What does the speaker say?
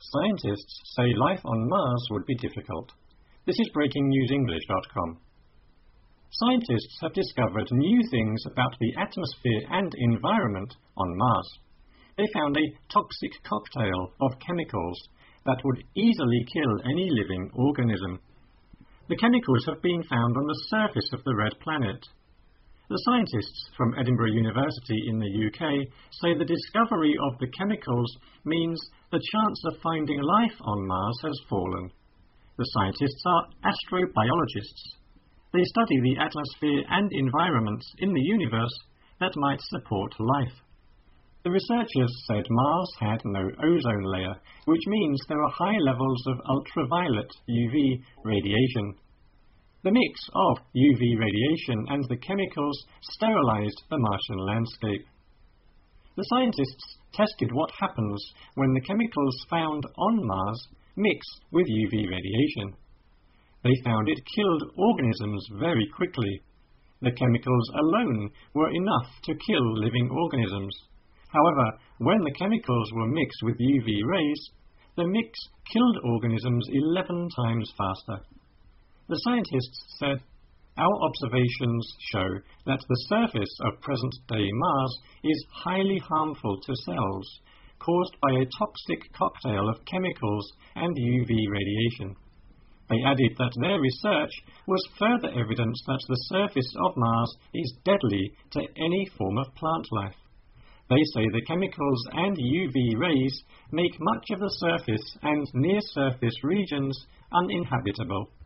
Scientists say life on Mars would be difficult. This is BreakingNewsEnglish.com. Scientists have discovered new things about the atmosphere and environment on Mars. They found a toxic cocktail of chemicals that would easily kill any living organism. The chemicals have been found on the surface of the red planet. The scientists from Edinburgh University in the UK say the discovery of the chemicals means the chance of finding life on Mars has fallen. The scientists are astrobiologists. They study the atmosphere and environments in the universe that might support life. The researchers said Mars had no ozone layer, which means there are high levels of ultraviolet UV radiation. The mix of UV radiation and the chemicals sterilized the Martian landscape. The scientists tested what happens when the chemicals found on Mars mix with UV radiation. They found it killed organisms very quickly. The chemicals alone were enough to kill living organisms. However, when the chemicals were mixed with UV rays, the mix killed organisms 11 times faster. The scientists said, "Our observations show that the surface of present-day Mars is highly harmful to cells, caused by a toxic cocktail of chemicals and UV radiation." They added that their research was further evidence that the surface of Mars is deadly to any form of plant life. They say the chemicals and UV rays make much of the surface and near-surface regions uninhabitable.